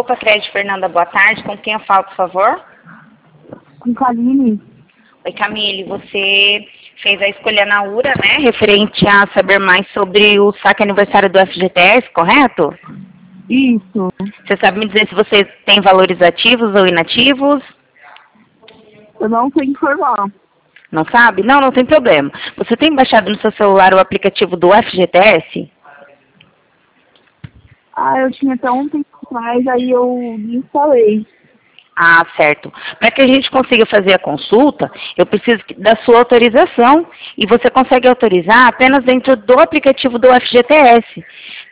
Opa, Crédito Fernanda, boa tarde. Com quem eu falo, por favor? Com Kaline. Oi, Camille. Você fez a escolha na URA, né? Referente a saber mais sobre o saque aniversário do FGTS, correto? Isso. Você sabe me dizer se você tem valores ativos ou inativos? Eu não sei informar. Não sabe? Não, não tem problema. Você tem baixado no seu celular o aplicativo do FGTS? Ah, eu tinha até um tempo atrás, aí eu instalei. Ah, certo. Para que a gente consiga fazer a consulta, eu preciso da sua autorização. E você consegue autorizar apenas dentro do aplicativo do FGTS.